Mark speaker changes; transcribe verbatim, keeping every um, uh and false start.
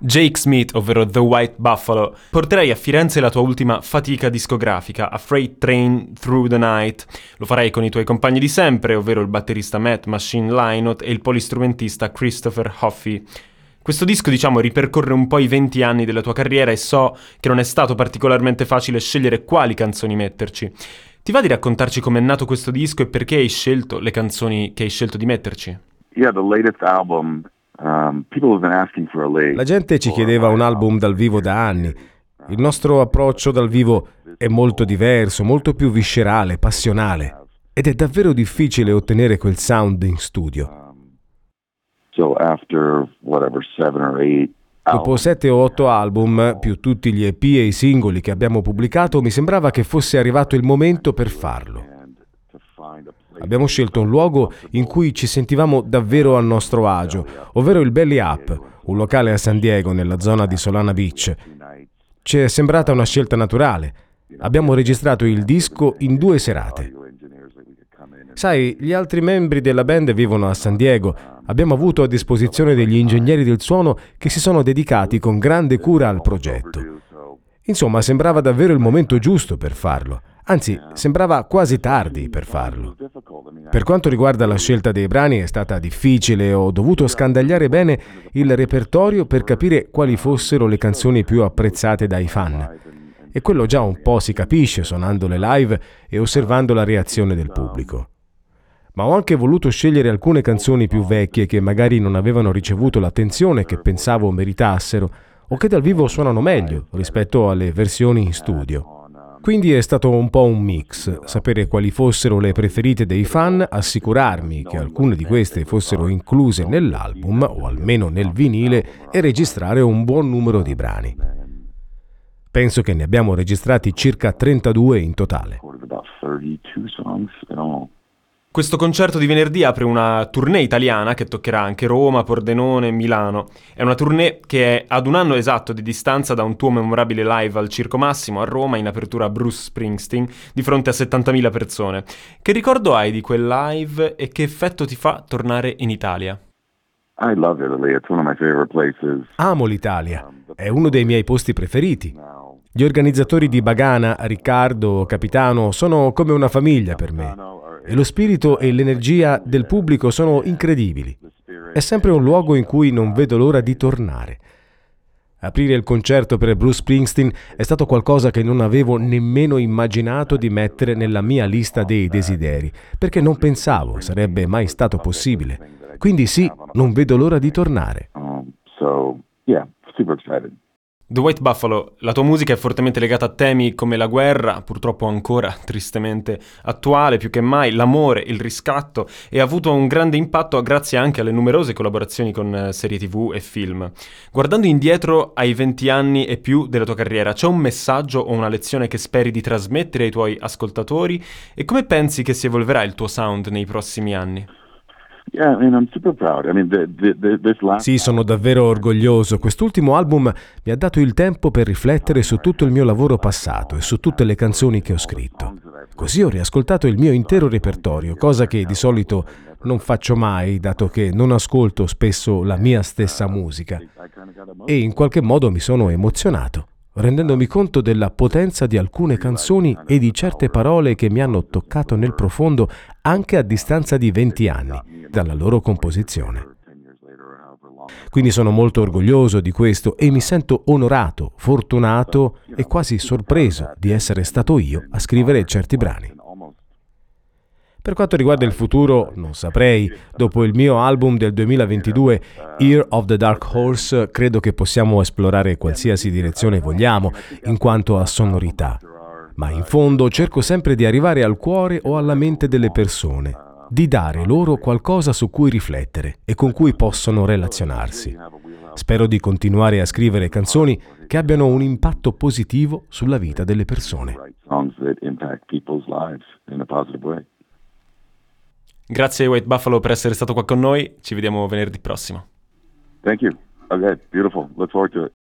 Speaker 1: Jake Smith, ovvero The White Buffalo, porterai a Firenze la tua ultima fatica discografica, A Freight Train Through the Night. Lo farai con i tuoi compagni di sempre, ovvero il batterista Matt Machine Lynott e il polistrumentista Christopher Hoffey. Questo disco, diciamo, ripercorre un po' i venti anni della tua carriera e so che non è stato particolarmente facile scegliere quali canzoni metterci. Ti va di raccontarci com'è nato questo disco e perché hai scelto le canzoni che hai scelto di metterci?
Speaker 2: Yeah, the latest album. Um, people have been asking for a late.
Speaker 3: La gente ci chiedeva un album dal vivo da anni. Il nostro approccio dal vivo è molto diverso, molto più viscerale, passionale. Ed è davvero difficile ottenere quel sound in studio.
Speaker 2: So after whatever seven or eight
Speaker 3: Dopo sette o otto album, più tutti gli E P e i singoli che abbiamo pubblicato, mi sembrava che fosse arrivato il momento per farlo. Abbiamo scelto un luogo in cui ci sentivamo davvero a nostro agio, ovvero il Belly Up, un locale a San Diego, nella zona di Solana Beach. Ci è sembrata una scelta naturale. Abbiamo registrato il disco in due serate. Sai, gli altri membri della band vivono a San Diego. Abbiamo avuto a disposizione degli ingegneri del suono che si sono dedicati con grande cura al progetto. Insomma, sembrava davvero il momento giusto per farlo. Anzi, sembrava quasi tardi per farlo. Per quanto riguarda la scelta dei brani è stata difficile, ho dovuto scandagliare bene il repertorio per capire quali fossero le canzoni più apprezzate dai fan. E quello già un po' si capisce suonandole live e osservando la reazione del pubblico. Ma ho anche voluto scegliere alcune canzoni più vecchie che magari non avevano ricevuto l'attenzione che pensavo meritassero o che dal vivo suonano meglio rispetto alle versioni in studio. Quindi è stato un po' un mix, sapere quali fossero le preferite dei fan, assicurarmi che alcune di queste fossero incluse nell'album o almeno nel vinile e registrare un buon numero di brani. Penso che ne abbiamo registrati circa trentadue in totale.
Speaker 1: Questo concerto di venerdì apre una tournée italiana che toccherà anche Roma, Pordenone e Milano. È una tournée che è ad un anno esatto di distanza da un tuo memorabile live al Circo Massimo a Roma in apertura a Bruce Springsteen di fronte a settantamila persone. Che ricordo hai di quel live e che effetto ti fa tornare in Italia?
Speaker 2: I love Italy. It's one of my favorite places.
Speaker 3: Amo l'Italia, è uno dei miei posti preferiti. Gli organizzatori di Bagana, Riccardo, Capitano, sono come una famiglia per me. E lo spirito e l'energia del pubblico sono incredibili. È sempre un luogo in cui non vedo l'ora di tornare. Aprire il concerto per Bruce Springsteen è stato qualcosa che non avevo nemmeno immaginato di mettere nella mia lista dei desideri, perché non pensavo sarebbe mai stato possibile. Quindi sì, non vedo l'ora di tornare.
Speaker 2: Um, so, yeah, super excited.
Speaker 1: The White Buffalo, la tua musica è fortemente legata a temi come la guerra, purtroppo ancora tristemente attuale più che mai, l'amore, il riscatto, e ha avuto un grande impatto grazie anche alle numerose collaborazioni con serie tivù e film. Guardando indietro ai venti anni e più della tua carriera, c'è un messaggio o una lezione che speri di trasmettere ai tuoi ascoltatori? E come pensi che si evolverà il tuo sound nei prossimi anni?
Speaker 2: Yeah, I mean, I'm super proud. I mean, the, the, the, this last...
Speaker 3: Sì, sono davvero orgoglioso. Quest'ultimo album mi ha dato il tempo per riflettere su tutto il mio lavoro passato e su tutte le canzoni che ho scritto. Così ho riascoltato il mio intero repertorio, cosa che di solito non faccio mai, dato che non ascolto spesso la mia stessa musica. E in qualche modo mi sono emozionato, rendendomi conto della potenza di alcune canzoni e di certe parole che mi hanno toccato nel profondo anche a distanza di venti anni dalla loro composizione. Quindi sono molto orgoglioso di questo e mi sento onorato, fortunato e quasi sorpreso di essere stato io a scrivere certi brani. Per quanto riguarda il futuro, non saprei. Dopo il mio album del duemilaventidue, Year of the Dark Horse, credo che possiamo esplorare qualsiasi direzione vogliamo in quanto a sonorità. Ma in fondo cerco sempre di arrivare al cuore o alla mente delle persone, di dare loro qualcosa su cui riflettere e con cui possono relazionarsi. Spero di continuare a scrivere canzoni che abbiano un impatto positivo sulla vita delle persone.
Speaker 1: Grazie White Buffalo per essere stato qua con noi, ci vediamo venerdì prossimo.
Speaker 2: Thank you. Okay, beautiful. Look forward to it.